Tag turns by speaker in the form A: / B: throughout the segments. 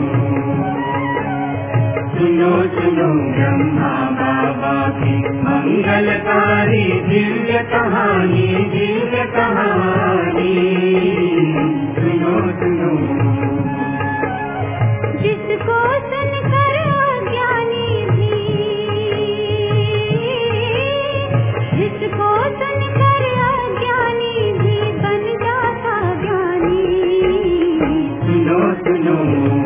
A: सुनो सुनो ब्रह्मा बाबा की मंगलकारी दिव्य कहानी, दिव्य कहानी। सुनो सुनो।
B: जिसको सुनकर अज्ञानी भी, जिसको सुनकर अज्ञानी भी बन जाता ज्ञानी।
A: सुनो सुनो।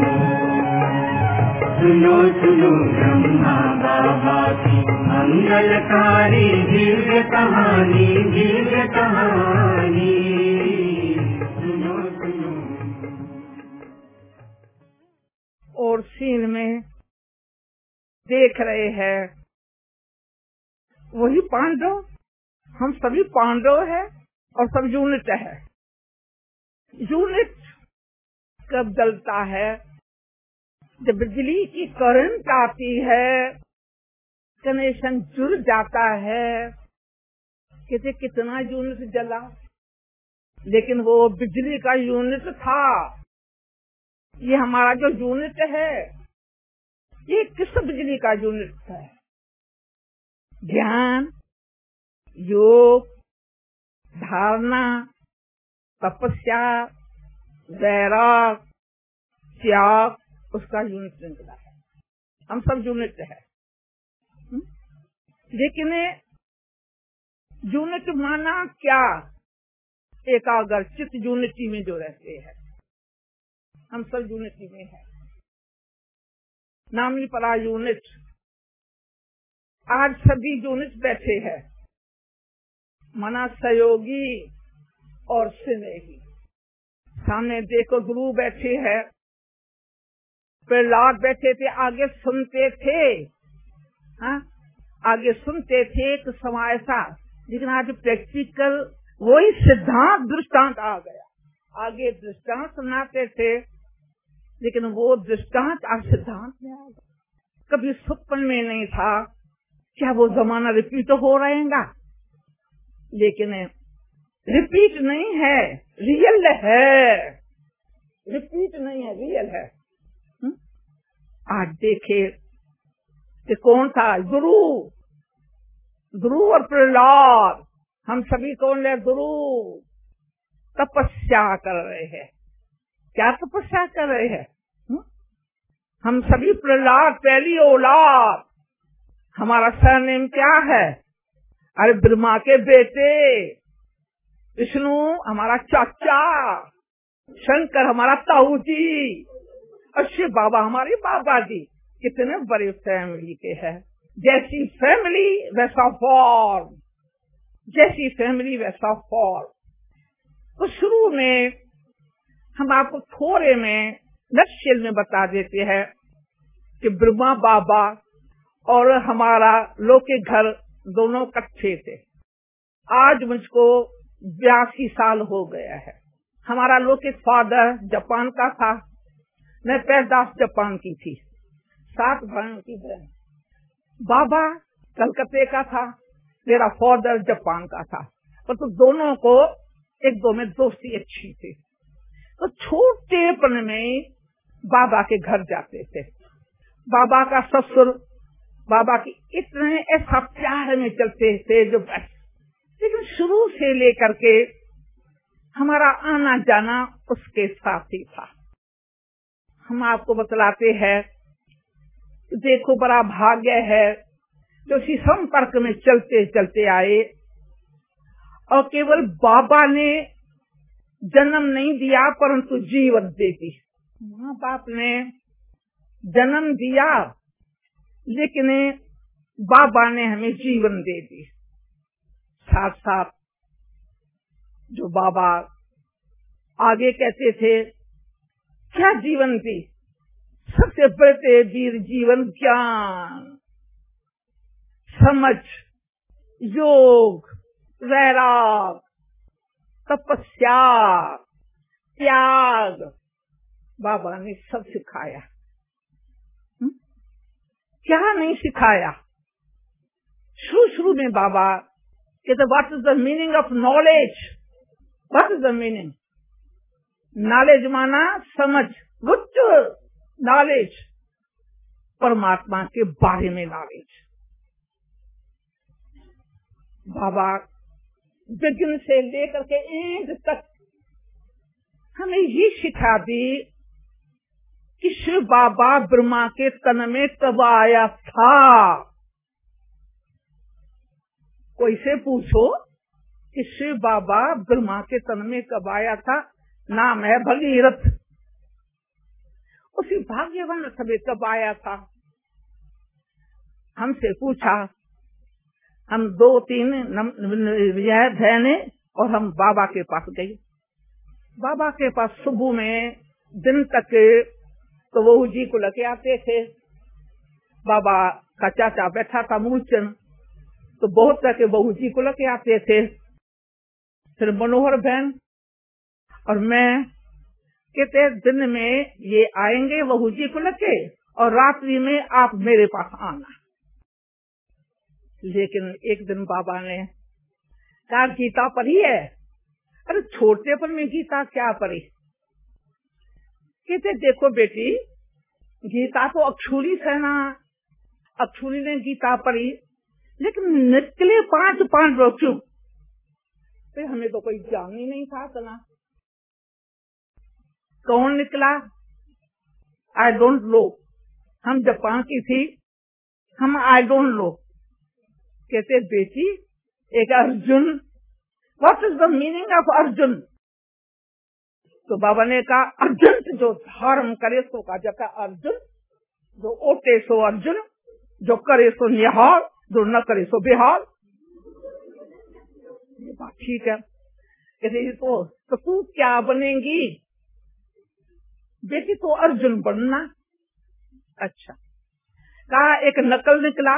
A: सुनो सुनो ब्रह्मा बाबा की मंगलकारी दिव्य कहानी, दिव्य कहानी। सुनो सुनो।
C: और सीन में देख रहे हैं वही पांडव, हम सभी पांडव है और सब यूनिट है। यूनिट कब जलता है? जब बिजली की करंट आती है, कनेक्शन जुड़ जाता है। कहते कितना यूनिट जला, लेकिन वो बिजली का यूनिट था। ये हमारा जो यूनिट है, ये किस बिजली का यूनिट है? ज्ञान, योग, धारणा, तपस्या, वैराग, त्याग, उसका यूनिट निकला है। हम सब यूनिट है। लेकिन यूनिट माना क्या? एकाग्र चित्त यूनिटी में जो रहते हैं, हम सब यूनिटी में है। नामी परा यूनिट। आज सभी यूनिट बैठे हैं, मना सहयोगी और स्नेही। सामने देखो गुरु बैठे हैं, प्रहलाद बैठे थे, आगे सुनते थे। हाँ, आगे सुनते थे तो समय ऐसा, लेकिन आज प्रैक्टिकल वही सिद्धांत दृष्टांत आ गया। आगे दृष्टांत सुनाते थे, लेकिन वो दृष्टांत आज सिद्धांत में आ गया। कभी स्वप्न में नहीं था। क्या वो जमाना रिपीट हो रहेगा? लेकिन रिपीट नहीं है, रियल है। रिपीट नहीं है, रियल है। आज देखे कि कौन था गुरु, गुरु और प्रहलाद। हम सभी कौन है? गुरु। तपस्या कर रहे हैं। क्या तपस्या कर रहे हैं? हम सभी प्रहलाद पहली औलाद। हमारा सरनेम क्या है? अरे ब्रह्मा के बेटे, विष्णु हमारा चाचा, शंकर हमारा ताऊ जी, और शिव बाबा हमारे बाबा जी। कितने बड़े फैमिली के हैं। जैसी फैमिली वैसा फॉर्म, जैसी फैमिली वैसा फॉर्म। तो शुरू में हम आपको थोड़े में नक्शेल में बता देते हैं कि ब्रह्मा बाबा और हमारा लोग के घर दोनों इकट्ठे थे। आज मुझको 82 साल हो गया है। हमारा लोग के फादर जापान का था, मैं पैदाश जापान की थी, 7 भाइयों की बहन। बाबा कलकत्ते का था, मेरा फादर जापान का था। पर तो दोनों को एक दो में दोस्ती अच्छी थी। तो छोटेपन में बाबा के घर जाते थे। बाबा का ससुर बाबा की इतने ऐसा प्यार में चलते थे जो बस। लेकिन शुरू से लेकर के हमारा आना जाना उसके साथ ही था। हम आपको बतलाते हैं, देखो बड़ा भाग्य है जो इसी संपर्क में चलते चलते आए। और केवल बाबा ने जन्म नहीं दिया परंतु जीवन दे दी। माँ बाप ने जन्म दिया, लेकिन बाबा ने हमें जीवन दे दी। साथ साथ जो बाबा आगे कहते थे, क्या जीवन दी? सबसे बड़े वीर जीवन ज्ञान, समझ, योग, वैराग, तपस्या, त्याग। बाबा ने सब सिखाया। क्या नहीं सिखाया? शुरू में बाबा कहते what is the meaning of knowledge? What is the meaning? Knowledge माना समझ, गुड नॉलेज, परमात्मा के बारे में नॉलेज। बाबा बिगिन से लेकर के एंड तक हमें ये सिखा दी कि शिव बाबा ब्रह्मा के तन में कब आया था। कोई से पूछो कि शिव बाबा ब्रह्मा के तन में कब आया था, नाम है भगीरथ। उसी भाग्यवान समय कब आया था। हमसे पूछा, हम 2-3 बहने और हम बाबा के पास गए। बाबा के पास सुबह में दिन तक तो वो जी को लेके आते थे। बाबा का चाचा बैठा था मूलचंद, तो बहुत करके बहू जी को लेके आते थे। फिर मनोहर बहन और मैं कहते दिन में ये आएंगे बहू जी को लेके और रात्रि में आप मेरे पास आना। लेकिन एक दिन बाबा ने कहा गीता पढ़ी है। अरे छोटेपन में गीता क्या पढ़ी। कहते देखो बेटी, गीता तो अक्षुरी से ना, अक्षुरी ने गीता पढ़ी, लेकिन निकले 5 पांडव क्यों। तो हमें तो कोई ज्ञान ही नहीं था इतना। कौन निकला आई डोंट नो। हम जापान की थी, हम आई डोंट नो। कहते बेटी एक Arjun, what is the meaning of Arjun. तो बाबा ने कहा अर्जुन जो धर्म करे सो का जका अर्जुन, जो ओटे सो अर्जुन, जो करे सो निहाल, जो न करे सो बेहाल। ये बात ठीक है। कहते तो तू क्या बनेगी बेटी, तो अर्जुन बनना। अच्छा, कहा एक नकल निकला।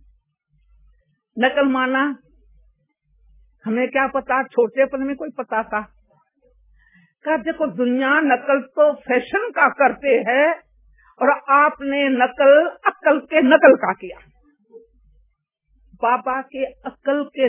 C: नकल माना हमें क्या पता, छोटेपन में कोई पता था। कहा देखो दुनिया नकल तो फैशन का करते हैं और आपने नकल अक्ल के नकल का किया। बाबा के अक्ल के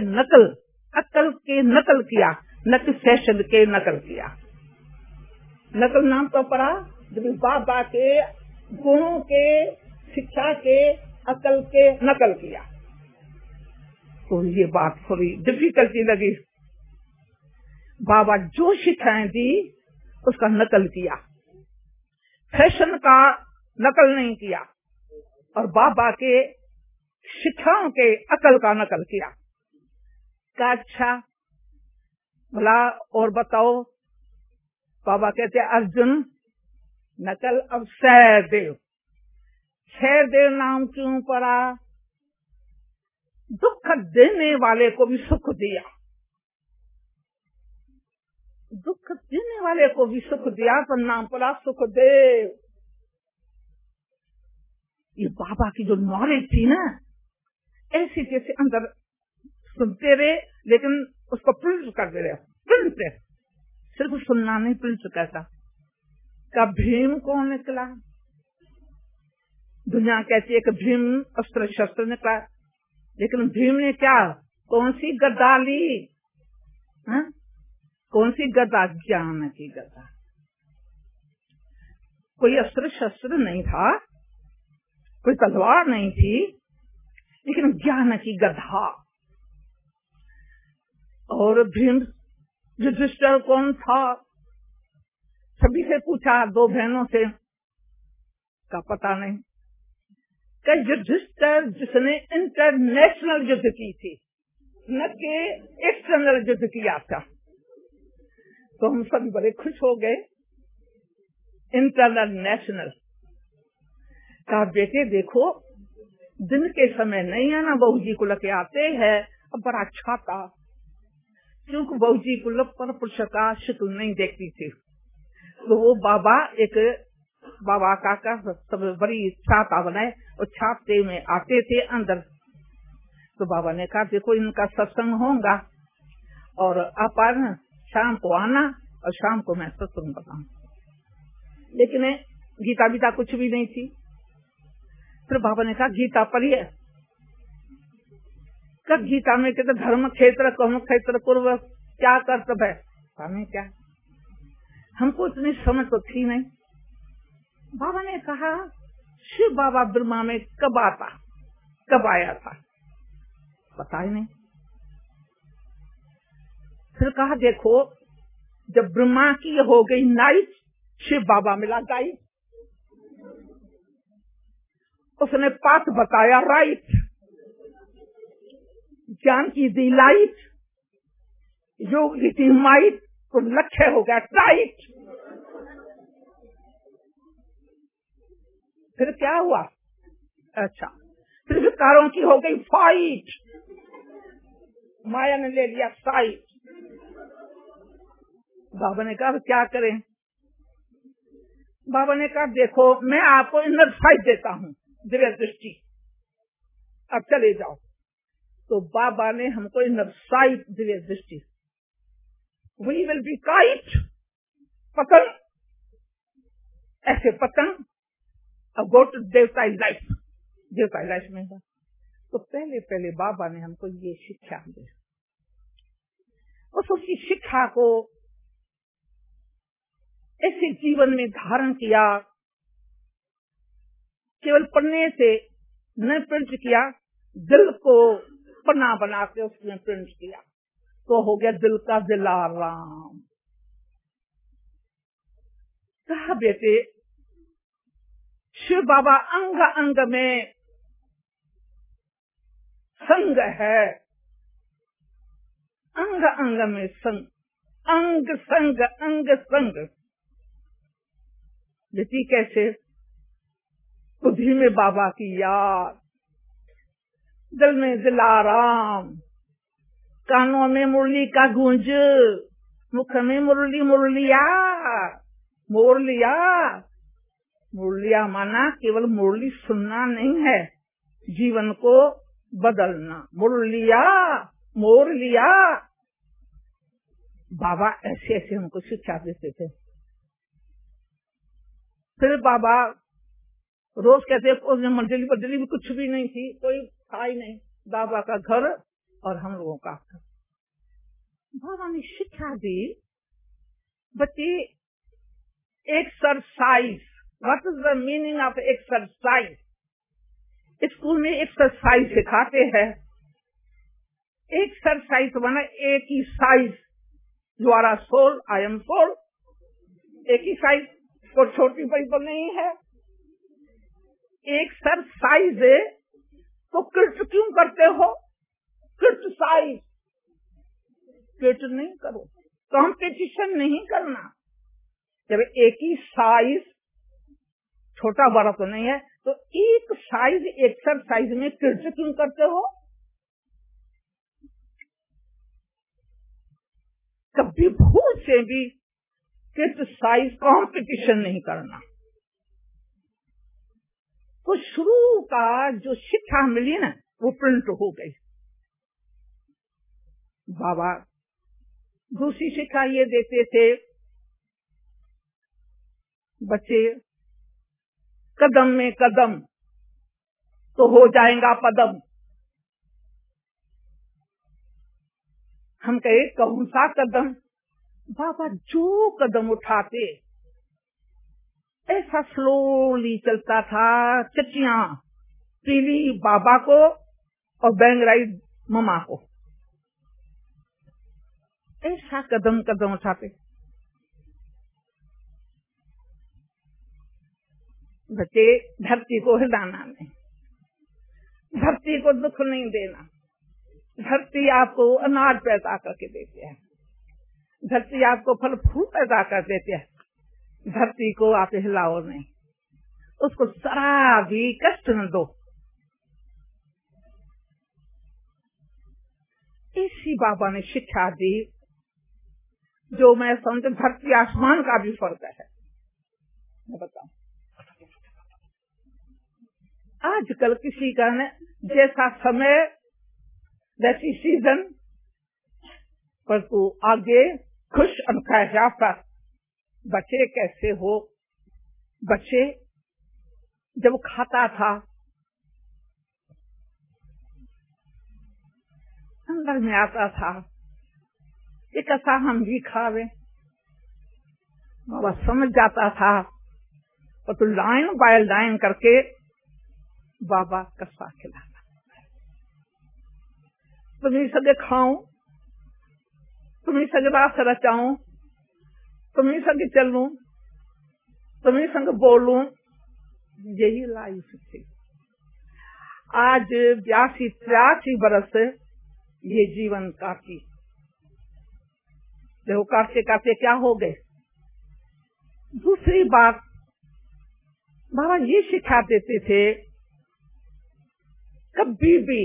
C: नकल किया, न कि फैशन के नकल किया। नकल नाम तो पड़ा जब बाबा के गुणों के, शिक्षा के, अक्ल के नकल किया। तो ये बात थोड़ी डिफिकल्टी लगी। बाबा जो शिक्षाएं दी उसका नकल किया, फैशन का नकल नहीं किया, और बाबा के शिक्षाओं के अकल का नकल किया। का अच्छा भला और बताओ। बाबा कहते अर्जुन नकल अब सहदेव। सहदेव नाम क्यों पड़ा। दुख देने वाले को भी सुख दिया, दुख देने वाले को भी सुख दिया, तो नाम पड़ा सुखदेव। ये बाबा की जो नॉलेज थी ना, ऐसी जैसे अंदर सुनते रहे लेकिन उसको प्रिंट करते रहे। प्रिंट सिर्फ सुनना नहीं, प्रिंट करता। का भीम कौन निकला। दुनिया कहती है कि भीम अस्त्र शस्त्र निकला, लेकिन भीम ने क्या, कौन सी गदा ली। हा? कौन सी गदा, ज्ञान की गदा। कोई अस्त्र शस्त्र नहीं था, कोई तलवार नहीं थी, लेकिन ज्ञान की गदा। और भीम युधिष्ठिर कौन था। सभी से पूछा, 2 बहनों से, का पता नहीं। कि युधिष्ठिर जिसने इंटरनेशनल युद्ध की थी, न कि एक्सटर्नल युद्ध किया था। तो हम सभी बड़े खुश हो गए। इंटरनेशनल का बेटे देखो, दिन के समय नहीं है ना, बहू जी को लेके आते हैं। अब बड़ा अच्छा था, क्योंकि बहू जी को पर पुरुष का शिकल नहीं देखती थी। तो वो बाबा एक बाबा का सब बड़ी छाता बनाए और छाते में आते थे अंदर। तो बाबा ने कहा देखो इनका सत्संग होगा और आप आना, शाम को आना और शाम को मैं सत्संग बताऊं। लेकिन गीता बीता कुछ भी नहीं थी। फिर बाबा ने कहा गीता पढ़िए। कब गीता में कहते धर्म क्षेत्र कर्म क्षेत्र पूर्व क्या कर्तव्य है, हमें क्या, हमको इतनी समझ तो थी नहीं। बाबा ने कहा शिव बाबा ब्रह्मा में कब आया था, पता ही नहीं। फिर कहा देखो जब ब्रह्मा की हो गई नाइट, शिव बाबा मिला गाइड। उसने पाथ बताया राइट, ज्ञान की दी लाइट, योग की थी माइट, तो लक्ष्य हो गया टाइट। फिर क्या हुआ? अच्छा, फिर विकारों की हो गई फाइट, माया ने ले लिया साइट। बाबा ने कहा क्या करें? बाबा ने कहा देखो मैं आपको इनर साइट देता हूँ, दिव्य दृष्टि, अब चले जाओ। तो बाबा ने हमको इनर साइट, दिव्य दृष्टि, वी विल बी काइट, पतंग, ऐसे पतंग, अब गो टू देवताई लाइफ, देवताई लाइफ में। तो पहले पहले बाबा ने हमको ये शिक्षा दी। उसकी शिक्षा को ऐसे जीवन में धारण किया, केवल पढ़ने से न प्रिंट किया, दिल को पन्ना बना के उसमें प्रिंट किया, तो हो गया दिल का दिलाराम। कहा बेटे शिव बाबा अंग अंग में संग है, अंग अंग में संग, अंग संग अंग संग। बेटी कैसे? बुद्धि में बाबा की याद, दिल में दिलाराम, कानों में मुरली का गूंज, मुख में मुरली मुरलिया, मुरलिया। मुरलिया माना केवल मुरली सुनना नहीं है, जीवन को बदलना। मुरलिया, मुरलिया। बाबा ऐसे ऐसे हमको शिक्षा देते थे। फिर बाबा रोज कहते मंडली बदली भी कुछ भी नहीं थी, कोई था ही नहीं, बाबा का घर और हम लोगों का घर। बाबा ने शिक्षा दी बच्चे exercise, what is the meaning of exercise? School में एक्सरसाइज सिखाते हैं। एक्सरसाइज माना एक ही size, you are soul, I am soul, एक ही साइज, कोई छोटी बड़ी तो नहीं है। एक्सरसाइज तो कृत क्यों करते हो? क्रिटिसाइज, क्रिट नहीं करो, कंपटीशन नहीं करना। जब एक ही साइज, छोटा बड़ा तो नहीं है, तो एक साइज एक्सरसाइज में क्रिट क्यों करते हो? कभी भूल से भी क्रिटिसाइज, कंपटीशन नहीं करना। तो शुरू का जो शिक्षा मिली ना, वो प्रिंट हो गई। बाबा दूसरी शिक्षा ये देते थे, बच्चे कदम में कदम तो हो जाएगा पदम। हम कहे कौन सा कदम? बाबा जो कदम उठाते ऐसा स्लोली चलता था। चचियां पीली बाबा को और बैंगराई ममा को, ऐसा कदम कदम उठाते। बच्चे धरती को हिलाना नहीं, धरती को दुख नहीं देना। धरती आपको अनाज पैदा करके देती है, धरती आपको फल फूल पैदा कर देती है। धरती को आप हिलाओ नहीं, उसको जरा भी कष्ट न दो। इसी बाबा ने शिक्षा दी, जो मैं समझ धरती आसमान का भी फर्क है। मैं बताऊं, आजकल किसी का न जैसा समय वैसी सीजन, पर तू आगे खुश अनखा पर। बच्चे कैसे हो? बच्चे जब खाता था अंदर में आता था कि कैसा हम भी खावे। बाबा समझ जाता था और तो लाइन बाय लाइन करके बाबा कस्सा खिलाना। तुम्हें सगे खाऊं, तुम्हें सगे रास रचाऊं, तुम्हें संग चलूं, तुम्हें संग बोलूं, यही लाइफ थी। आज 82-83 बरस ये जीवन काटी, देखो काटते काटते क्या हो गए। दूसरी बात बाबा ये सिखा देते थे, कभी भी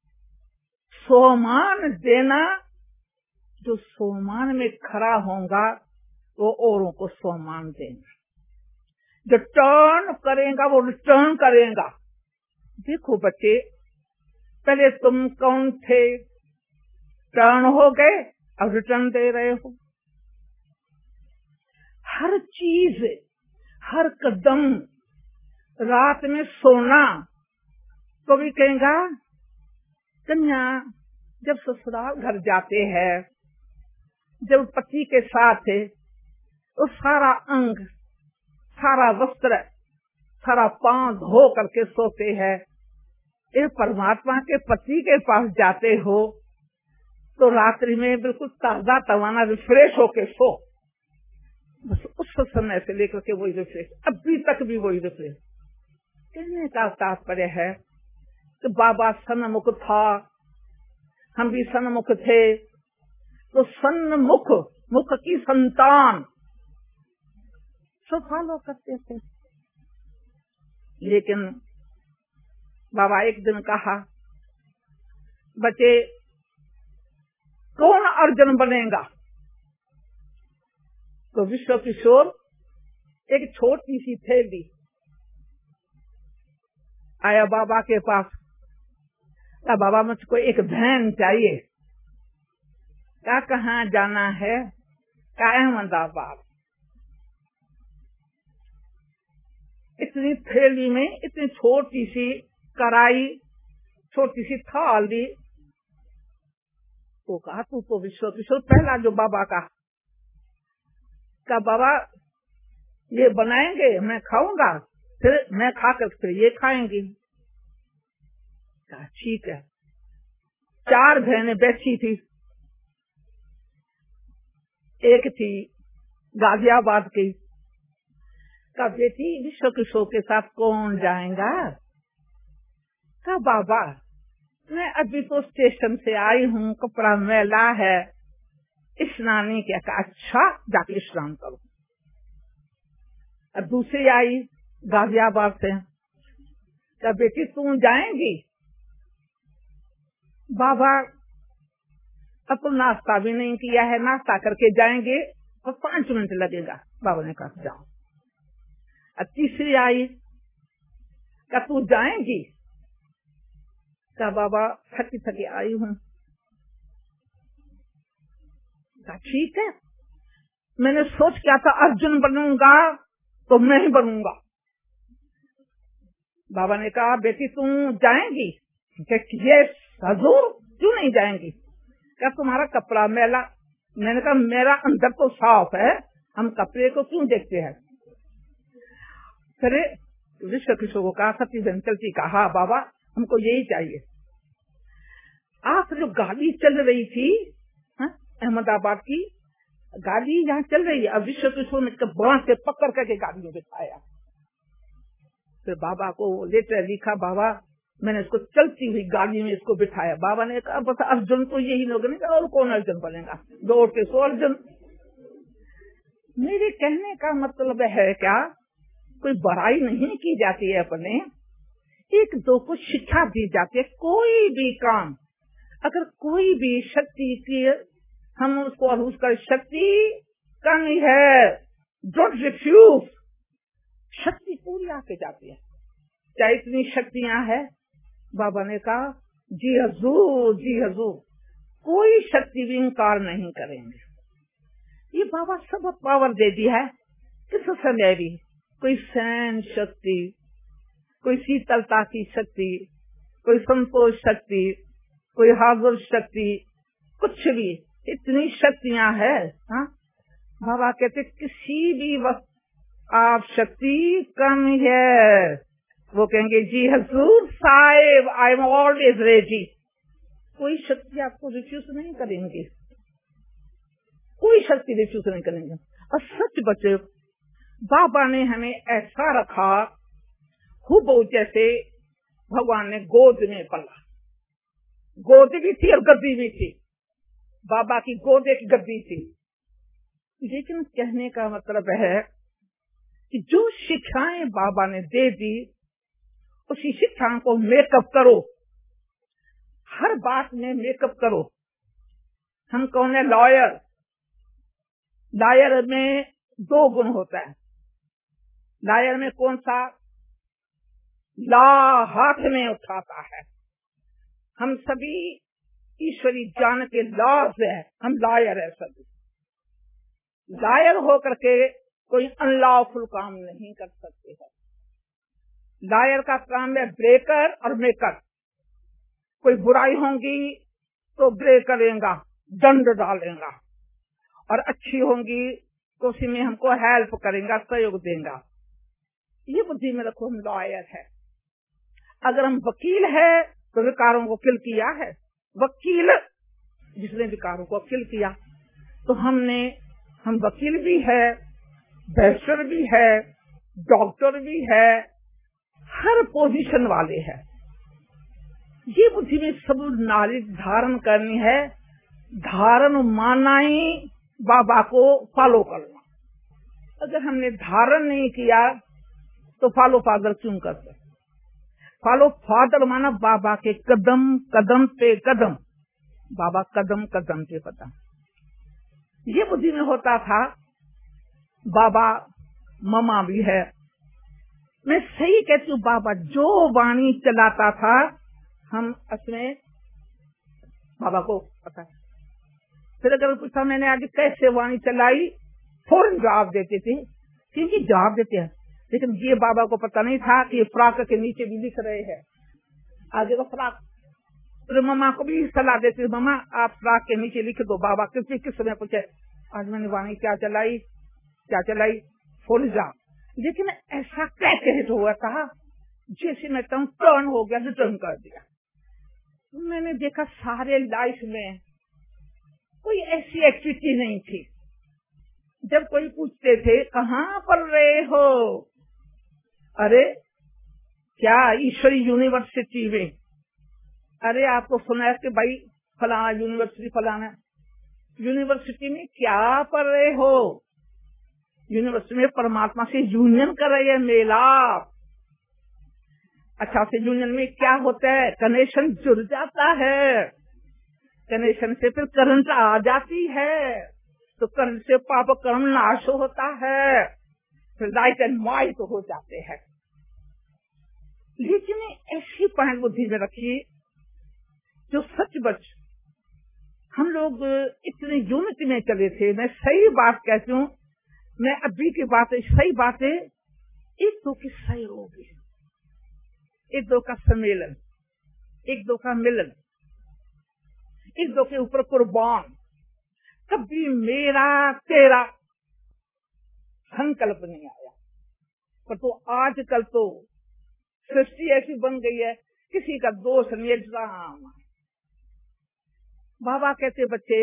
C: सोमान देना, जो सोमान में खड़ा होगा वो औरों को सोमान देगा, जो टर्न करेगा वो रिटर्न करेगा। देखो बच्चे, पहले तुम कौन थे, टर्न हो गए, अब रिटर्न दे रहे हो। हर चीज, हर कदम, रात में सोना, कभी कहेगा कन्या जब ससुराल घर जाते हैं, जब पति के साथ है, तो सारा अंग, सारा वस्त्र, सारा पांव धो करके सोते हैं। ये परमात्मा के पति के पास जाते हो तो रात्रि में बिल्कुल ताजा तवाना रिफ्रेश होके सो। बस उस समय से लेकर के वही रिफ्रेश, अभी तक भी वही रिफ्रेश। कहने का तात्पर्य है कि बाबा सन्मुख था, हम भी सन्मुख थे, तो सन्मुख, मुख की संतान सब फॉलो करते थे। लेकिन बाबा एक दिन कहा, बच्चे कौन अर्जुन बनेगा? तो विश्व किशोर एक छोटी सी थैली आया बाबा के पास। क्या बाबा मुझको एक वैन चाहिए। क्या कहाँ जाना है? क्या अहमदाबाद। इतनी थैली में इतनी छोटी सी कढ़ाई, छोटी सी थाली। तो कहा तू तो विश्व किशोर पहला जो बाबा का बाबा ये बनाएंगे, मैं खाऊंगा, फिर मैं खाकर फिर ये खाएंगी। कहा ठीक है। 4 बहनें बैठी थी, एक थी गाजियाबाद की। का बेटी विश्व किशोर के साथ कौन जाएगा? का बाबा मैं अभी तो स्टेशन से आई हूँ, कपड़ा मैला है, स्नान नहीं किया। का अच्छा जाके स्नान करो। अब दूसरी आई गाजियाबाद से। का बेटी तू जाएंगी? बाबा अब तो नाश्ता भी नहीं किया है, नाश्ता करके जाएंगे और 5 मिनट लगेगा। बाबा ने कहा जाओ। अब तीसरी आई, क्या तू जाएंगी? क्या बाबा थकी थकी आई हूँ। ठीक है, मैंने सोच क्या था अर्जुन बनूंगा तो मैं ही बनूंगा। बाबा ने कहा बेटी तुम जाएंगी? यस हजूर, क्यों नहीं जाएंगी? क्या तुम्हारा कपड़ा मैला? मैंने कहा मेरा अंदर तो साफ है, हम कपड़े को क्यों देखते हैं। फिर विश्व किशोर को कहा, सती बहन चलती, कहा बाबा हमको यही चाहिए। आप जो गाड़ी चल रही थी अहमदाबाद की गाड़ी यहाँ चल रही है। अब विश्व किशोर ने बांस से पकड़ करके गाड़ी में बिठाया। फिर बाबा को लेटर लिखा, बाबा मैंने इसको चलती हुई गाड़ी में इसको बिठाया। बाबा ने कहा बस अर्जुन तो यही लोग नहीं, और कौन अर्जुन बनेगा? दौड़ के सो अर्जुन। मेरे कहने का मतलब है क्या, कोई बुराई नहीं की जाती है अपने, एक दो को शिक्षा दी जाती है। कोई भी काम अगर कोई भी शक्ति की हम उसको अरूज कर, शक्ति करनी है, डोंट रिफ्यूज। शक्ति पूरी आके जाती है, चाहे इतनी शक्तियां है। बाबा ने कहा जी हजूर, जी हजूर, कोई शक्ति भी इनकार नहीं करेंगे। ये बाबा सब पावर दे दी है। किस समय भी कोई सहन शक्ति, कोई शीतलता की शक्ति, कोई संतोष शक्ति, कोई हाजिर शक्ति, कुछ भी इतनी शक्तियां है। हाँ? बाबा कहते किसी भी वक्त आप शक्ति कम है। वो कहेंगे जी हजूर साहिब आई एम ऑलवेज रेडी। कोई शक्ति आपको रिफ्यूज नहीं करेंगे, कोई शक्ति रिफ्यूज नहीं करेंगे। और सच बचे बाबा ने हमें ऐसा रखा खूब जैसे भगवान ने गोद में पला। गोद भी थी और गद्दी भी थी। बाबा की गोद एक गद्दी थी। लेकिन कहने का मतलब है कि जो शिक्षाएं बाबा ने दे दी उसी शिक्षाओं को मेकअप करो, हर बात में मेकअप करो। हम कौन है? लॉयर। लॉयर में दो गुण होता है। लॉयर में कौन सा? लॉ हाथ में उठाता है। हम सभी ईश्वरी ज्ञान के लॉज है, हम लॉयर है सभी। लॉयर होकर के कोई अनलॉफुल काम नहीं कर सकते हैं। लॉयर का काम है ब्रेकर और मेकर। कोई बुराई होंगी तो ब्रेक करेगा, दंड डालेगा, और अच्छी होंगी तो उसी में हमको हेल्प करेगा, सहयोग देगा। ये बुद्धि में रखो, हम लॉयर है। अगर हम वकील है तो विकारों को किल किया है। वकील जिसने विकारों को किल किया, तो हम वकील भी है, बैरिस्टर भी है, डॉक्टर भी है, हर पोजीशन वाले हैं। ये बुद्धि में सब नॉलेज धारण करनी है। धारण माना ही बाबा को फॉलो करना। अगर हमने धारण नहीं किया तो फॉलो फादर क्यों करते? फॉलो फादर माना बाबा के कदम कदम पे कदम, बाबा कदम कदम पे कदम। ये बुद्धि में होता था। बाबा ममा भी है। मैं सही कहती हूँ, बाबा जो वाणी चलाता था हम उसमें बाबा को पता है। फिर अगर पूछा मैंने आगे कैसे वाणी चलाई, फौरन जवाब देते थे, क्योंकि जवाब देते हैं। लेकिन ये बाबा को पता नहीं था कि ये फ्राक के नीचे भी लिख रहे हैं, आगे तो फ्राक। फिर मम्मा को भी सलाह देते, मम्मा आप फ्राक के नीचे लिख दो। बाबा किस समय पूछे, आज मैंने वाणी क्या चलाई, फुल जा। लेकिन ऐसा कैसे हुआ था, जैसे मैं टर्न हो गया, रिटर्न कर दिया। मैंने देखा सारे लाइफ में कोई ऐसी एक्टिविटी नहीं थी। जब कोई पूछते थे कहाँ पढ़ रहे हो, अरे क्या ईश्वरी यूनिवर्सिटी में, अरे आपको सुना है कि भाई फलाना यूनिवर्सिटी, फलाना यूनिवर्सिटी में क्या पढ़ रहे हो? यूनिवर्सिटी में परमात्मा से यूनियन कर रहे हैं, मेला। अच्छा, से यूनियन में क्या होता है? कनेक्शन जुड़ जाता है, कनेक्शन से फिर करंट आ जाती है, तो करंट से पाप कर्म नाश होता है, फिर लाइट एंड माइट हो जाते हैं। लेकिन ऐसी पॉइंट बुद्धि में रखी जो सच बच हम लोग इतने यूनिटी में चले थे। मैं सही बात कहती हूँ, मैं अभी की बात सही बात है। एक दो की सहयोग, एक दो का सम्मेलन, एक दो का मिलन, एक दो के ऊपर कुर्बान। कभी मेरा तेरा संकल्प नहीं आया। पर तो आजकल तो सृष्टि ऐसी बन गई है, किसी का दोष नहीं है, ड्रामा। बाबा कहते बच्चे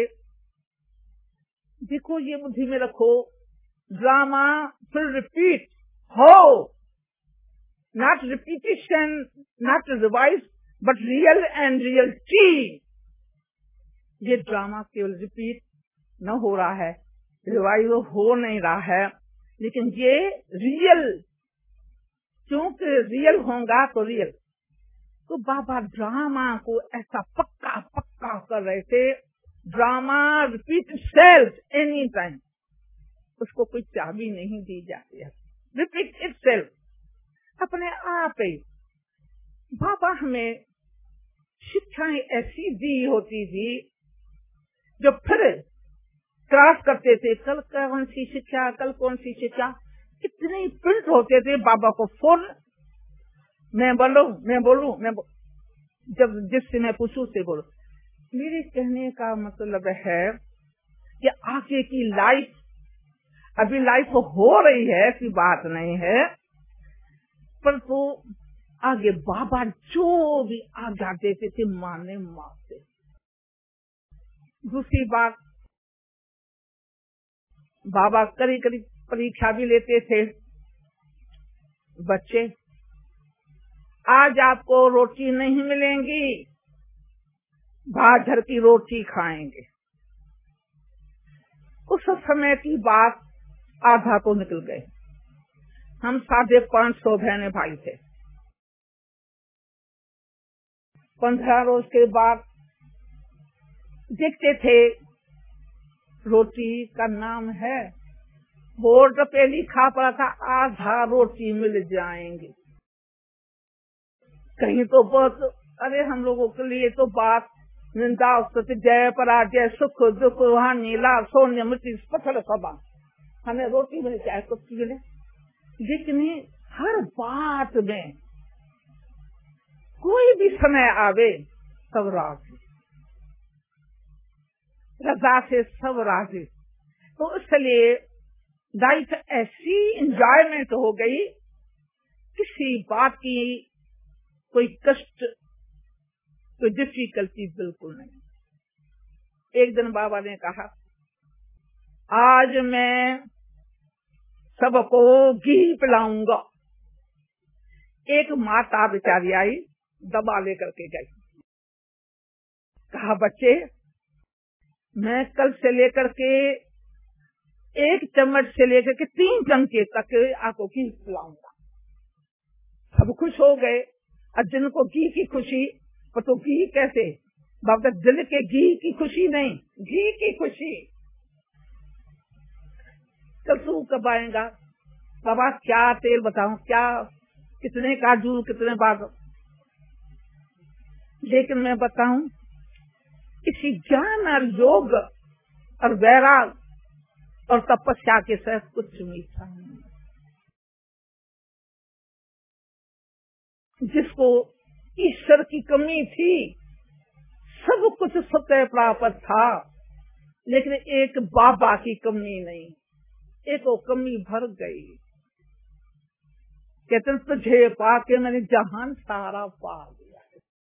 C: देखो, ये बुद्धि में रखो, ड्रामा फिर रिपीट हो, not repetition, not revise, but real and reality. ये ड्रामा केवल रिपीट न हो रहा है, रिवाइज हो नहीं रहा है, लेकिन ये रियल, क्योंकि रियल होगा तो रियल। तो बाबा ड्रामा को ऐसा पक्का पक्का कर रहे थे। Drama repeat self any time, उसको कोई चाबी नहीं दी जाती है, रिपीट इट सेल्फ अपने आप ही। बाबा हमें शिक्षाएं ऐसी दी होती थी जो फिर क्रॉस करते थे, कल कौन सी शिक्षा, कल कौन सी शिक्षा, इतने प्रिंट होते थे। बाबा को फोन, मैं बोलूं, जब जिससे मैं पूछूं से बोलो। मेरे कहने का मतलब है कि आगे की लाइफ अभी लाइफ हो रही है, ऐसी बात नहीं है, पर तो आगे बाबा जो भी आज्ञा देते थे माने मानते। दूसरी बात, बाबा करीब करीब परीक्षा भी लेते थे। बच्चे, आज आपको रोटी नहीं मिलेंगी, बाहर की रोटी खाएंगे। उस समय की बात आधा तो निकल गए। हम 550 बहने भाई थे। 15 रोज के बाद देखते थे रोटी का नाम है, बोर्ड पे लिखा पड़ा था आधा रोटी मिल जाएंगे। कहीं तो बहुत, अरे हम लोगों के लिए तो बात निंदा स्तुति जय पराजय सुख दुख वहाँ नीला सोन्य मृत्यु पत्थर सभा, हमें रोटी मिले चाहे कुछ मिले। लेकिन हर बात में कोई भी समय आवे सब राजी, रजा से सब राजी। तो इसलिए लाइफ ऐसी एंजॉयमेंट हो गई, किसी बात की कोई कष्ट, कोई डिफिकल्टी बिल्कुल नहीं। एक दिन बाबा ने कहा, आज मैं सबको घी पिलाऊंगा। एक माता बेचारी आई, दबा लेकर के गई। कहा, बच्चे, मैं कल से लेकर के 1 चम्मच से लेकर के 3 चमचे तक आपको घी पिलाऊंगा। सब खुश हो गए। और जिनको घी की खुशी, पर तो घी कैसे बाबा, दिल के घी की खुशी नहीं, घी की खुशी। कल तू कब आएगा बाबा, क्या तेल बताऊं, क्या कितने काजू कितने बादाम। लेकिन मैं बताऊं, किसी ज्ञान और योग और वैराग और तपस्या के साथ कुछ मीठा नहीं। जिसको ईश्वर की कमी थी, सब कुछ सत्य प्राप्त था, लेकिन एक बाबा की कमी नहीं, एक वो कमी भर गई। कहते तुझे पाके मैंने जहान सारा पा लिया।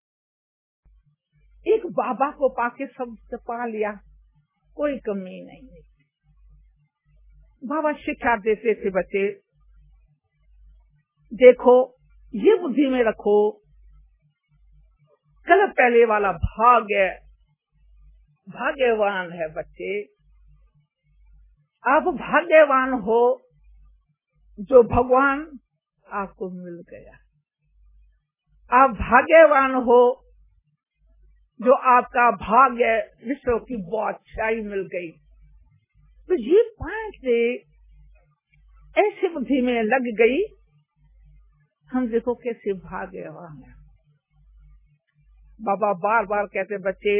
C: एक बाबा को पाके सब पा लिया, कोई कमी नहीं। बाबा शिक्षा देते थे, बच्चे देखो, ये बुद्धि में रखो, कल पहले वाला भाग्य भाग्यवान है। बच्चे, आप भाग्यवान हो जो भगवान आपको मिल गया। आप भाग्यवान हो जो आपका भाग्य विश्व की बादशाही मिल गई। तो ये 5 से ऐसी बुद्धि में लग गई, हम देखो कैसे भाग्यवान है। बाबा बार बार कहते, बच्चे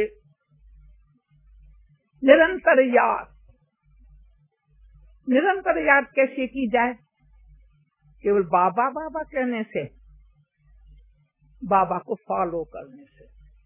C: निरंतर याद कैसे की जाए? केवल बाबा बाबा कहने से, बाबा को फॉलो करने से।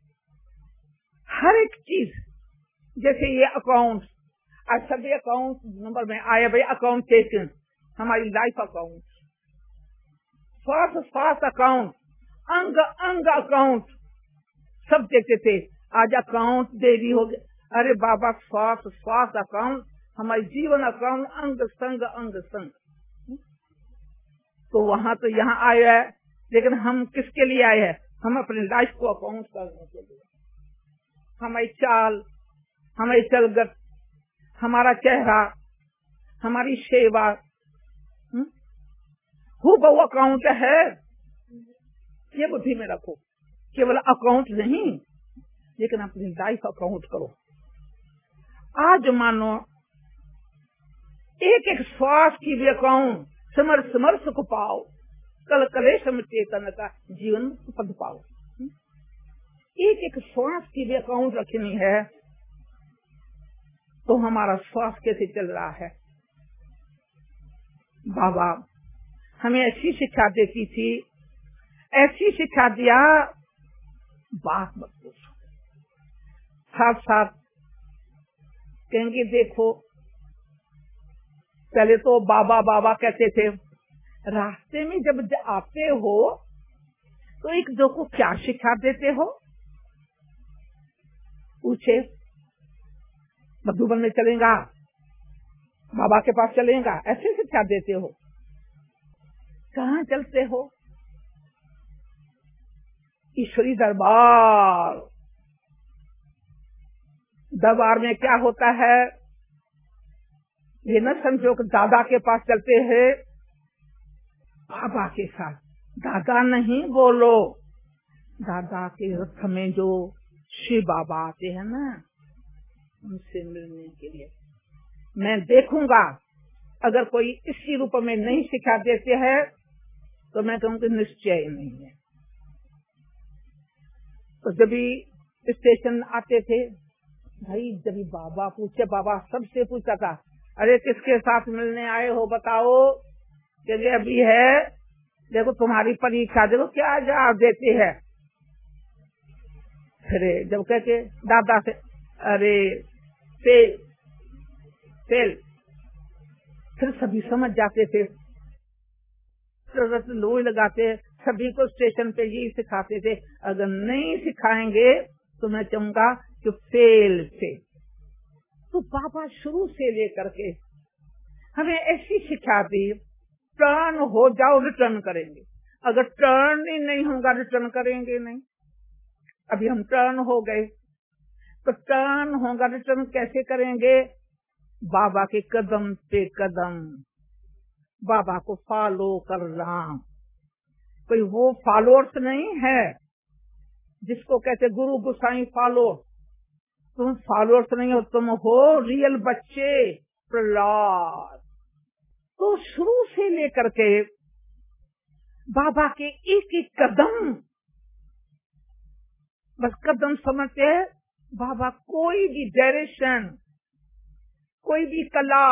C: हर एक चीज, जैसे ये अकाउंट, आज सभी अकाउंट नंबर में आया, भाई अकाउंट टेकन, हमारी लाइफ अकाउंट, स्वास्थ्य अकाउंट, अंग अकाउंट, सब देखते थे। आज अकाउंट देरी हो गया, अरे बाबा स्वास्थ्य अकाउंट, हमारे जीवन अकाउंट, अंग संग। तो वहां तो यहाँ आया है, लेकिन हम किसके लिए आए हैं? हम अपनी लाइफ को अकाउंट करने के लिए। हमारी चाल, हमारी चलगत, हमारा चेहरा, हमारी सेवा, वो अकाउंट है। ये बुद्धि में रखो, केवल अकाउंट नहीं, लेकिन अपनी लाइफ अकाउंट करो। आज मानो एक एक श्वास की भी अकाउंट, समर सुख पाओ, कल कलेश चेतन का जीवन पद पाओ। एक एक श्वास की भी अकाउंट रखनी है। तो हमारा श्वास कैसे चल रहा है? बाबा हमें ऐसी शिक्षा देती थी, ऐसी शिक्षा दिया, बात मत पूछो। साथ साथ कहेंगे, देखो पहले तो बाबा बाबा कहते थे। रास्ते में जब आते हो तो एक दो को क्या शिक्षा देते हो? पूछे। मधुबन में चलेगा, बाबा के पास चलेगा, ऐसे शिक्षा देते हो? कहाँ चलते हो? ईश्वरी दरबार। दरबार में क्या होता है? ये न समझो कि दादा के पास चलते हैं, बाबा के साथ। दादा नहीं बोलो, दादा के रथ में जो शिव बाबा आते हैं ना, उनसे मिलने के लिए मैं देखूंगा। अगर कोई इसी रूप में नहीं सिखा देते हैं तो मैं कहूँगी निश्चय नहीं है। तो जब भी स्टेशन आते थे, भाई जब बाबा पूछे, बाबा सबसे पूछा था, अरे किसके साथ मिलने आए हो बताओ? कि अभी है, देखो तुम्हारी परीक्षा, देखो क्या जवाब देते हैं। फिर जब कहते दादा से, अरे फेल फेल, फिर सभी समझ जाते थे, लोई लगाते, सभी को स्टेशन पे यही सिखाते थे। अगर नहीं सिखाएंगे तो मैं चाहूंगा कि फेल फेल। तो बाबा शुरू से लेकर के हमें ऐसी शिक्षा दी, टर्न हो जाओ रिटर्न करेंगे। अगर टर्न ही नहीं होगा रिटर्न करेंगे नहीं। अभी हम टर्न हो गए, तो टर्न होगा रिटर्न कैसे करेंगे? बाबा के कदम पे कदम, बाबा को फॉलो करना। कोई वो फॉलोअर्स नहीं है जिसको कहते गुरु गुसाई फॉलो। तुम फॉलोअर्स नहीं हो, तुम हो रियल बच्चे, प्रहलाद। तो शुरू से लेकर के बाबा के एक एक कदम, बस कदम समझते हैं। बाबा कोई भी डायरेक्शन, कोई भी कला,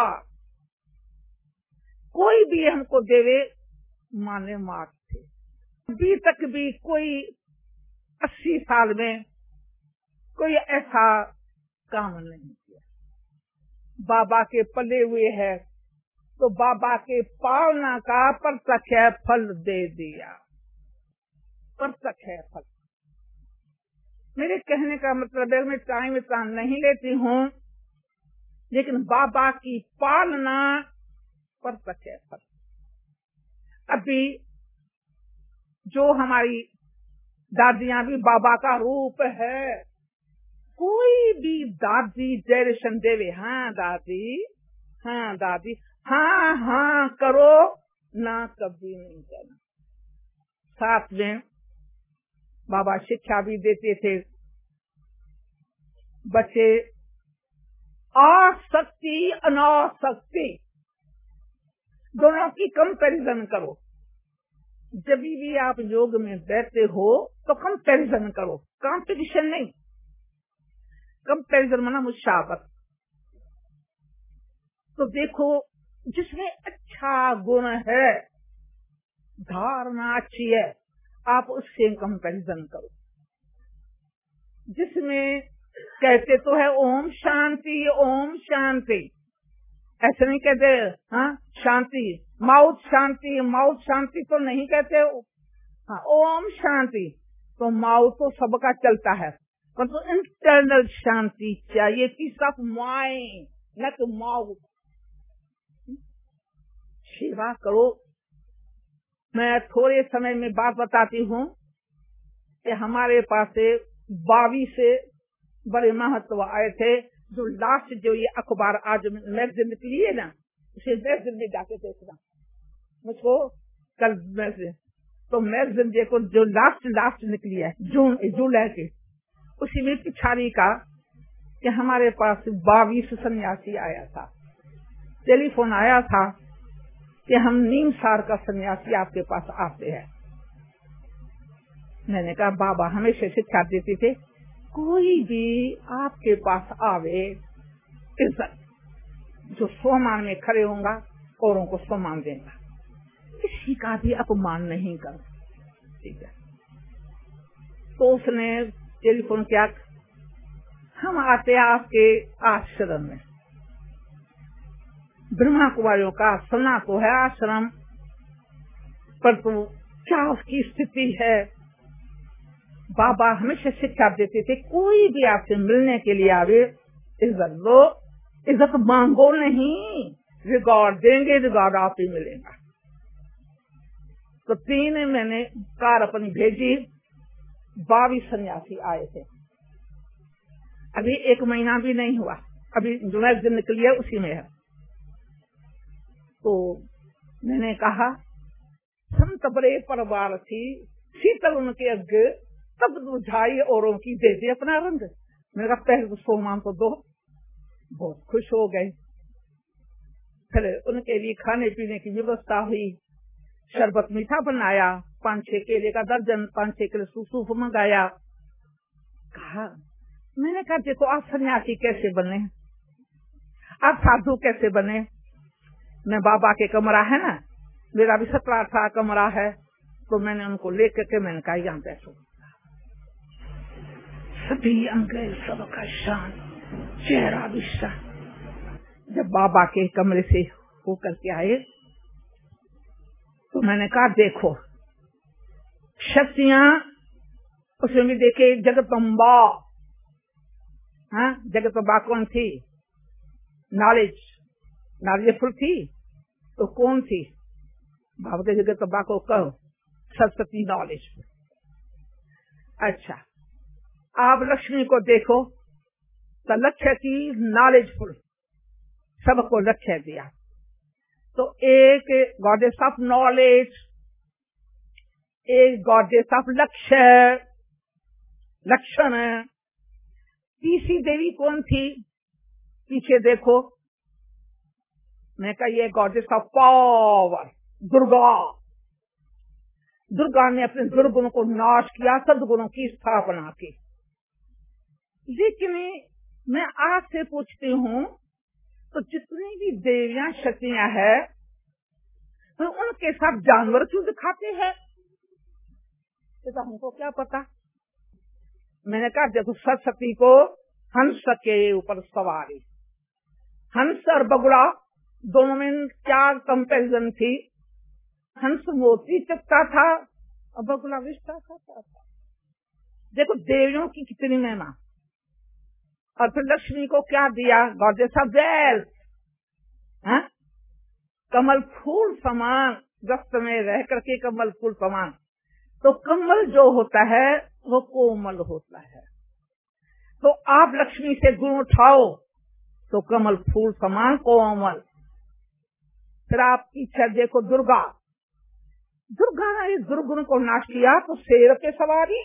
C: कोई भी हमको देवे, माने मार थे। अभी तक भी कोई 80 साल में कोई ऐसा काम नहीं किया। बाबा के पले हुए है तो बाबा के पालना का प्रत्यक्ष फल दे दिया। प्रत्यक्ष फल। मेरे कहने का मतलब है, मैं टाइम इतना नहीं लेती हूँ, लेकिन बाबा की पालना प्रत्यक्ष फल। अभी जो हमारी दादियां भी बाबा का रूप है। कोई भी दादी डायरेक्शन देवे, हाँ दादी, हाँ दादी, हाँ हाँ करो ना, कभी नहीं करना। साथ में बाबा शिक्षा भी देते थे, बच्चे आसक्ति अनासक्ति दोनों की कंपैरिजन करो। जब भी आप योग में बैठते हो तो कंपैरिजन करो, कंपटीशन नहीं। कंपैरिजन माना मुशावत। तो देखो जिसमें अच्छा गुण है, धारणा अच्छी है, आप उससे कंपैरिजन करो। जिसमें कहते तो है ओम शांति, ओम शांति, ऐसे नहीं कहते हाँ शांति, माउथ शांति, माउथ शांति तो नहीं कहते। हाँ ओम शांति, तो माउथ तो सबका चलता है, पर तो इंटरनल शांति चाहिए, पीस ऑफ माइंड, न तो माउथ। सेवा करो। मैं थोड़े समय में बात बताती हूँ कि हमारे पास 22 बड़े महत्व आए थे। जो लास्ट जो ये अखबार आज मैगजीन निकली है ना, उसे मैगजीन में जाके देखना मुझको कल मैगजीन। तो मैगजीन देखो जो लास्ट निकली है जुलाई के, उसी में पिछाड़ी का कि हमारे पास 22 सन्यासी आया था। टेलीफोन आया था कि हम नीम सार का सन्यासी आपके पास आते हैं। मैंने कहा बाबा हमेशा शिक्षा देते थे, कोई भी आपके पास आवे, इज्जत, जो सम्मान में खड़े होगा औरों को सम्मान देगा, किसी का भी अपमान नहीं कर। ठीक है। तो उसने टेलीफोन किया, हम आते आपके आश्रम में। ब्रह्मा कुमारियों का सुना तो है आश्रम, पर तो क्या उसकी स्थिति है। बाबा हमेशा शिक्षा देते थे, कोई भी आपसे मिलने के लिए आवे, इज्जत लो, इज्जत मांगो नहीं, रिकॉर्ड देंगे, रिकॉर्ड आप ही मिलेगा। तो 3 महीने कार अपनी भेजी, 22 सन्यासी आए थे। अभी 1 महीना भी नहीं हुआ, अभी जो दिन निकली है उसी में है। तो मैंने कहा संत बड़े परिवार थी, शीतल उनके अग्गे तब बुझाई औरों की दे दे अपना रंग। मैंने कहा पहले तो सोमान तो दो। बहुत खुश हो गए। फिर उनके लिए खाने पीने की व्यवस्था हुई, शरबत मीठा बनाया, 5-6 केले का दर्जन, 5-6 किलो सूप मंगाया। कहा मैंने कहा देखो आप सन्यासी कैसे बने, आप साधु कैसे बने। मैं बाबा के कमरा है ना, मेरा भी 17-18 कमरा है, तो मैंने उनको लेकर के मैंने कहा यहाँ बैठो। सभी अंग सबका शांत, चेहरा भी शांत। जब बाबा के कमरे से होकर के आए तो मैंने कहा देखो शक्तियां, उसमें भी देखे जगदम्बा। हाँ, जगदम्बा कौन थी? नॉलेजफुल थी तो कौन थी? बाबा के जगदम्बा को कहो सरस्वती नॉलेजफुल। अच्छा, आप लक्ष्मी को देखो तो लक्ष्य की नॉलेजफुल, सबको लक्ष्य दिया। तो एक गॉडेस ऑफ नॉलेज, एक गॉडेस ऑफ लक्ष्य, लक्षण। तीसरी देवी कौन थी? पीछे देखो। मैं कहा ये goddess of power, Durga. Durga ने अपने दुर्गुणों को नाश किया, सद्गुणों की स्थापना की। लेकिन मैं आज से पूछती हूँ तो जितनी भी देवियां शक्तियां हैं तो उनके साथ जानवर क्यों दिखाते हैं? तो हमको क्या पता। मैंने कहा देखो सरस्वती को हंस के ऊपर सवारी, हंस और बगुड़ा दोनों में क्या कंपैरिजन थी? हंस मोती चुपता था और बगुड़ा विष्टा खाता था। देखो देवियों की कितनी महिमा। और फिर लक्ष्मी को क्या दिया? गॉडेस ऑफ वेल्थ, कमल फूल समान, दस्त में रह करके कमल फूल समान। तो कमल जो होता है वो कोमल होता है। तो आप लक्ष्मी से गुण उठाओ तो कमल फूल समान कोमल। फिर आप पीछे देखो दुर्गा। दुर्गा ने इस दुर्गुण को नाश किया तो शेर पे सवारी,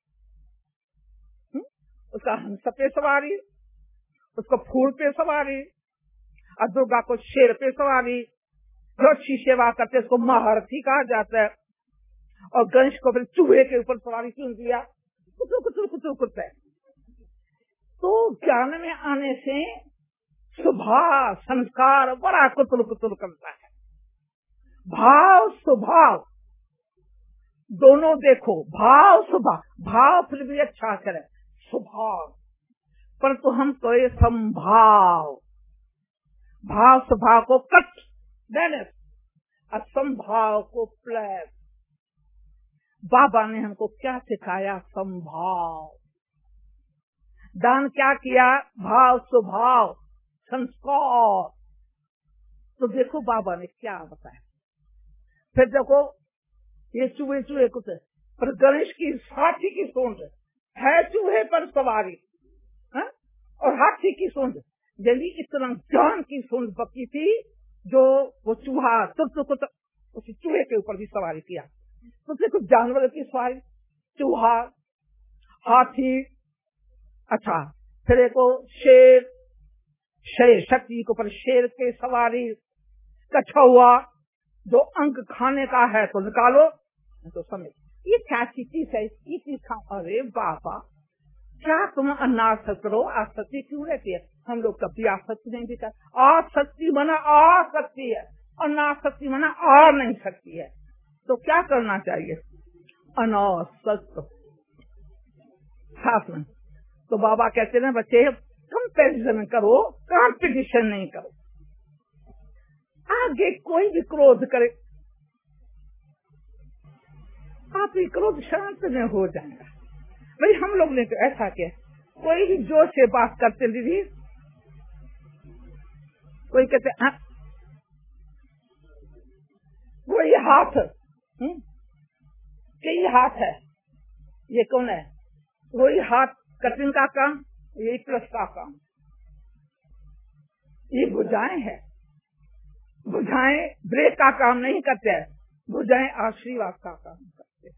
C: उसका हंस पे सवारी, उसको फूल पे सवारी, और दुर्गा को शेर पे सवारी। जो अच्छी सेवा करते उसको महारथी कहा जाता है। और गणेश को फिर चूहे के ऊपर सवारी क्यों दिया? कुतुर कुतुर कुतुर कुतुर। तो ज्ञान में आने से स्वभाव संस्कार बड़ा कुतुर कुतुर करता है। भाव स्वभाव दोनों देखो, भाव स्वभाव, भाव फिर भी अच्छा करे स्वभाव, परंतु हम तो ये संभाव, भाव स्वभाव को कट बैलेंस, असंभाव को प्लस। बाबा ने हमको क्या सिखाया? संभाव। दान क्या किया? भाव स्वभाव संस्कार। तो देखो बाबा ने क्या बताया। फिर देखो ये चूहे चूहे कुछ, पर गणेश की हाथी की सूंड है, चूहे पर सवारी है? और हाथी की सूंड, यदि इतना ज्ञान की सूंड बकी थी जो वो चूहा उस चूहे के ऊपर भी सवारी किया। तो देखो जानवर की सवारी, चूहा, हाथी। अच्छा, फिर एक शेर, शेर शक्ति के ऊपर शेर के सवारी। कछुआ, जो अंक खाने का है तो निकालो, तो समझ ये क्या चीज है, ये चीज खाओ। अरे बाबा क्या तुम अनासक्त करो? आसक्ति क्यों रहती है? हम लोग कभी आसक्ति नहीं दिखा। आसक्ति मना आ सकती है, अनासक्ति मना आ नहीं सकती है। तो क्या करना चाहिए? अनासक्त साथ में। तो बाबा कहते हैं बच्चे कंपैरिजन करो, कंपटीशन नहीं करो। आगे कोई भी क्रोध करे, आप ये क्रोध शांत में हो जाएगा। भाई हम लोग ने तो ऐसा किया, कोई भी जोर से बात करते दीदी, कोई कहते हाँ वो ये हाथ कि ये हाथ है, ये कौन है, वही हाथ कटिंग का काम, ये प्लस का काम, ये भुजाएं है, भुजाएं ब्रेक का काम नहीं करते हैं, भुजाएं आशीर्वाद का काम करते हैं।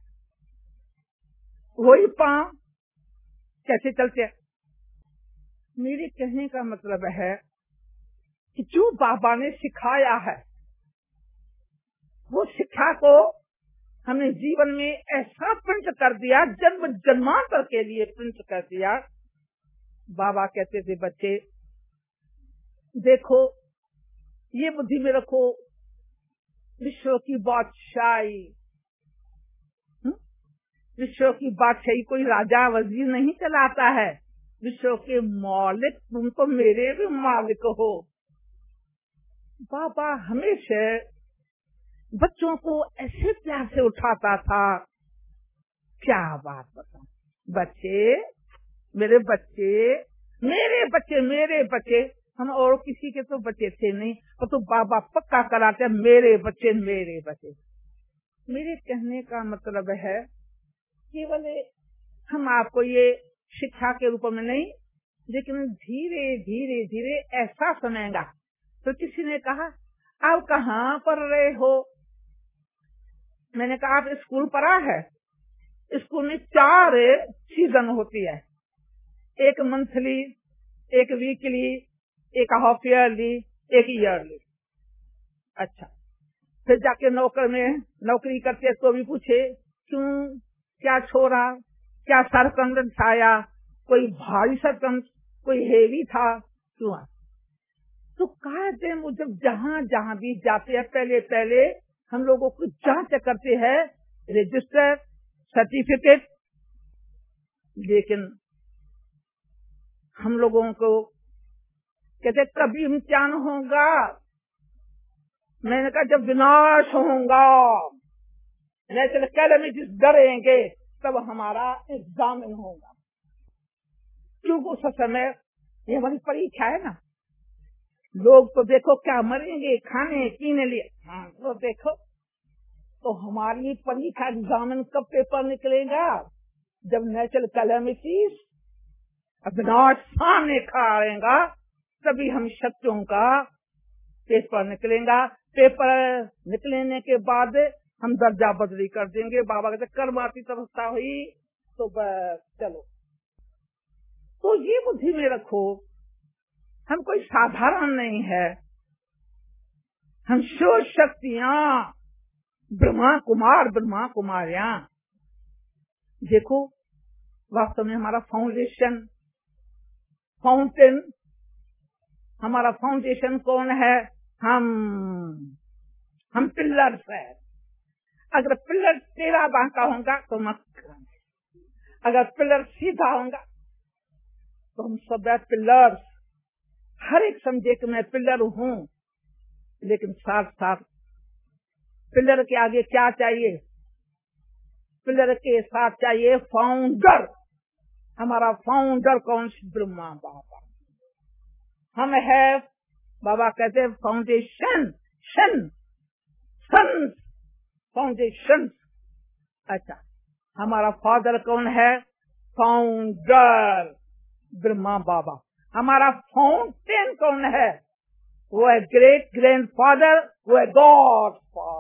C: वही पांव कैसे चलते हैं। मेरे कहने का मतलब है कि जो बाबा ने सिखाया है वो शिक्षा को हमने जीवन में ऐसा प्रिंट कर दिया, जन्म जन्मांतर के लिए प्रिंट कर दिया। बाबा कहते थे बच्चे देखो ये बुद्धि में रखो, विश्व की बादशाही, विश्व की बादशाही कोई राजा वजीर नहीं चलाता है, विश्व के मालिक तुम तो मेरे भी मालिक हो। बाबा हमेशा बच्चों को ऐसे प्यार से उठाता था, क्या बात बता, बच्चे मेरे बच्चे मेरे बच्चे मेरे बच्चे, हम और किसी के तो बच्चे थे नहीं, तो बाबा पक्का कराते मेरे बच्चे मेरे बच्चे। मेरे कहने का मतलब है केवल हम आपको ये शिक्षा के रूप में नहीं, लेकिन धीरे धीरे धीरे ऐसा सुनेगा। तो किसी ने कहा आप कहाँ पढ़ रहे हो, मैंने कहा आप स्कूल पढ़ा है, स्कूल में 4 सीजन होती है, एक मंथली, एक वीकली, एक हाफ ईयरली, एक ईयरली। अच्छा, फिर जाके नौकरी करते तो भी पूछे क्यों, क्या छोड़ा, क्या सरकमस्टेंस आया, कोई भारी सरकम, कोई हेवी था, क्यों आया। तो कहते मुझे जहाँ जहाँ भी जाते हैं पहले पहले हम लोगों को जांच करते हैं, रजिस्टर, सर्टिफिकेट, लेकिन हम लोगों को कहते कभी इम्तिहान होगा, मैंने कहा जब विनाश होगा, नेशनल कैलेमिटीज डरेंगे तब हमारा एग्जामिन होगा, क्योंकि उस समय ये हमारी परीक्षा है ना। लोग तो देखो क्या मरेंगे खाने पीने लिए, हाँ तो देखो, तो हमारी परीक्षा एग्जामिन कब पेपर निकलेगा, जब नेचुरल कैलेमिटीज विनाश सामने खाएगा तभी हम शत्रुओं का पेपर निकलेगा। पेपर निकलने के बाद हम दर्जा बदली कर देंगे। बाबा कहते कर्माती तपस्या हुई तो चलो। तो ये बुद्धि में रखो, हम कोई साधारण नहीं है, हम शिव शक्तियां, ब्रह्मा कुमार ब्रह्मा कुमारियां। देखो वास्तव में हमारा फाउंडेशन, फाउंटेन, हमारा फाउंडेशन कौन है, हम पिलर्स है। अगर पिलर टेढ़ा बांका होगा तो मत, अगर पिलर सीधा होगा तो हम सब पिलर्स। हर एक समझे कि मैं पिलर हूँ, लेकिन साथ साथ पिलर के आगे क्या चाहिए, पिलर के साथ चाहिए फाउंडर। हमारा फाउंडर कौन, ब्रह्मा बाबा। हम है, बाबा कहते हैं फाउंडेशन, शन फाउंडेशन। अच्छा, हमारा फादर कौन है, फाउंडर ब्रह्मा बाबा। हमारा फाउंटेन कौन है, वो है ग्रेट ग्रैंडफादर, वो है गॉड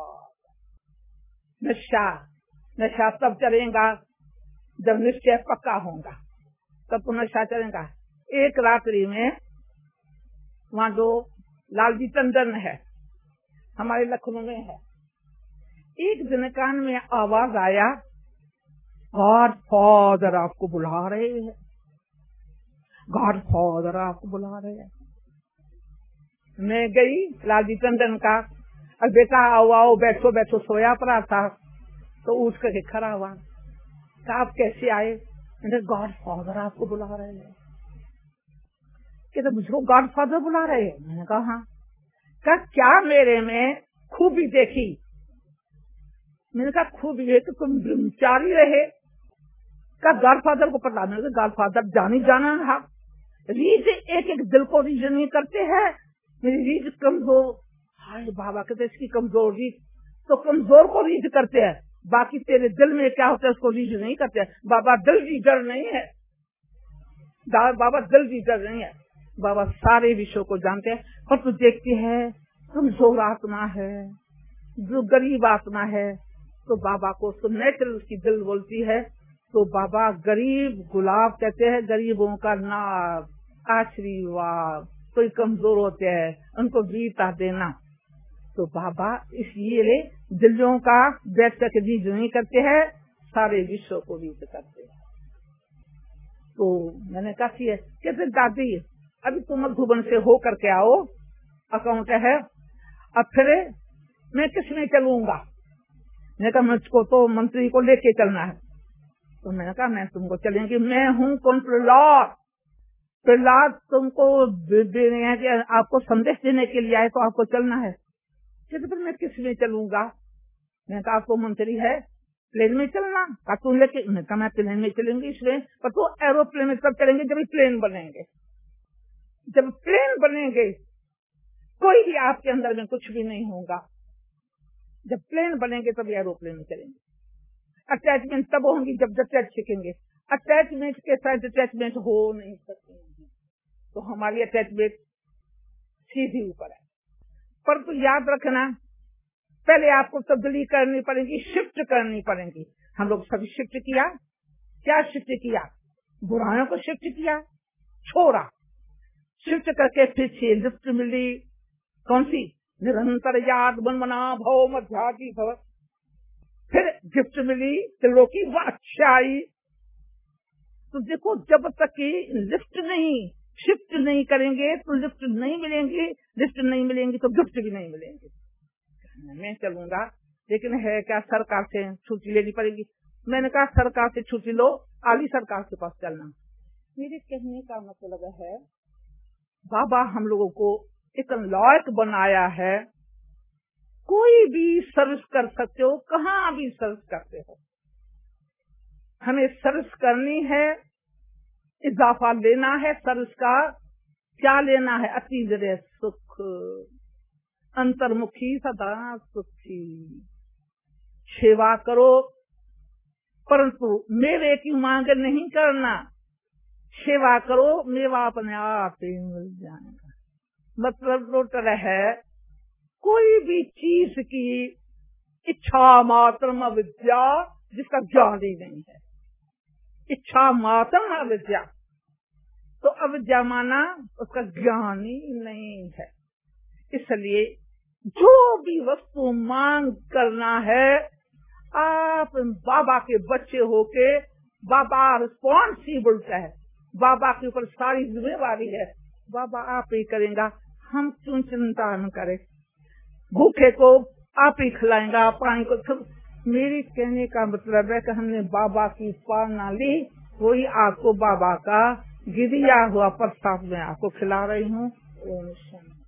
C: फादर। नशा तब चलेगा जब निश्चय पक्का होगा, तब तो नशा चलेगा। एक रात्रि में वहाँ जो लालजी टंडन है, हमारे लखनऊ में है, एक दिन कान में आवाज आया, गॉड फादर आपको बुला रहे हैं, गॉड फादर आपको बुला रहे हैं। मैं गई लालजी टंडन का, और बेटा आओ आओ बैठो बैठो, सोया पड़ा था तो उठ करके खड़ा हुआ। आप कैसे आए, गॉड फादर आपको बुला रहे हैं। कहते मुझको गॉड फादर बुला रहे हैं। मैंने कहा हाँ। का क्या मेरे में खूबी देखी? मैंने कहा खूबी है तो तुम ब्रह्मचारी रहे। का गॉडफादर को पता नहीं, गॉडफादर जानी जाना था। रीझ एक एक दिल को रीझ नहीं करते हैं। मेरी रीझ कमजोर, हाय बाबा कहते इसकी कमजोर रीझ, तो कमजोर को रीझ करते हैं, बाकी तेरे दिल में क्या होता है उसको रीझ नहीं करते। बाबा दिल रीझर नहीं है, बाबा दिल रीझर नहीं है। बाबा सारे विषयों को जानते हैं, पर तू देखती है कमजोर आत्मा है, जो गरीब आत्मा है, तो बाबा को उसको नेचुरल उसकी दिल बोलती है। तो बाबा गरीब गुलाब कहते हैं, गरीबों का नाम आशीर्वाद। कोई कमजोर होते हैं उनको वीरता देना। तो बाबा इसलिए दिलों का बैठ करके रीझ नहीं करते हैं, सारे विश्व को रीझ करते हैं। तो मैंने कहा है कहते दादी अभी तुम मधुबन से हो करके आओ, अकाउंट है, अब फिर मैं किस में चलूंगा? मैंने कहा मुझको तो मंत्री को लेके चलना है। तो मैंने कहा मैं तुमको चलेंगी, मैं हूँ कौन प्रहलाद, प्रहलाद तुमको देने हैं कि आपको संदेश देने के लिए आए, तो आपको चलना है। कहते फिर मैं किस में चलूंगा? मैंने कहा आपको मंत्री है, प्लेन में चलना का तू लेके? मैंने कहा मैं प्लेन में चलेंगी इसमें, पर तो एरोप्लेन में तब चलेंगे जब प्लेन बनेंगे। जब प्लेन बनेंगे कोई भी आपके अंदर में कुछ भी नहीं होगा। जब प्लेन बनेंगे तब एरोप्लेन में चलेंगे। अटैचमेंट तब होंगी जब अटैच सीखेंगे। अटैचमेंट के साथ अटैचमेंट हो नहीं सकती, तो हमारी अटैचमेंट सीधी ऊपर है। पर तो याद रखना पहले आपको तब्दीली करनी पड़ेगी, शिफ्ट करनी पड़ेगी। हम लोग सभी शिफ्ट किया, क्या शिफ्ट किया? बुराइयों को शिफ्ट किया, छोड़ा, शिफ्ट करके फिर से लिफ्ट मिली, कौन सी? निरंतर याद बनमना भव मध्याजी भव। फिर गिफ्ट मिली दिलों की अच्छाई। तो देखो जब तक कि लिफ्ट नहीं शिफ्ट नहीं करेंगे तो लिफ्ट नहीं मिलेंगी, लिफ्ट नहीं मिलेंगी तो गिफ्ट भी नहीं मिलेंगे। मैं चलूंगा, लेकिन है क्या सरकार से छुट्टी लेनी पड़ेगी। मैंने कहा सरकार से छुट्टी लो, आली सरकार के पास चलना। मेरे कहने का मतलब है बाबा हम लोगों को इतना लायक बनाया है, कोई भी सर्विस कर सकते हो, कहाँ भी सर्विस करते हो। हमें सर्विस करनी है, इजाफा लेना है सर्विस का। क्या लेना है? अतीत सुख, अंतर्मुखी सदा सुखी। सेवा करो परंतु मेवे की मांग नहीं करना। सेवा करो, मेवा अपने आप ही मिल जाएगा। मतलब टोटल है कोई भी चीज की इच्छा मात्र अविद्या, जिसका ज्ञान ही नहीं है। इच्छा मात्र अविद्या, तो अविद्या माना उसका ज्ञान ही नहीं है। इसलिए जो भी वस्तु मांग करना है, आप बाबा के बच्चे होके, बाबा रिस्पॉन्सिबल है, बाबा के ऊपर सारी जिम्मेवारी है, बाबा आप ही करेगा, हम क्यों चिंता न करें। भूखे को आप ही खिलाएंगा, पानी को सब। मेरी कहने का मतलब है कि हमने बाबा की पालना ली, वही आपको बाबा का गिरिया हुआ प्रसाद में आपको खिला रही हूँ। ओम शांति।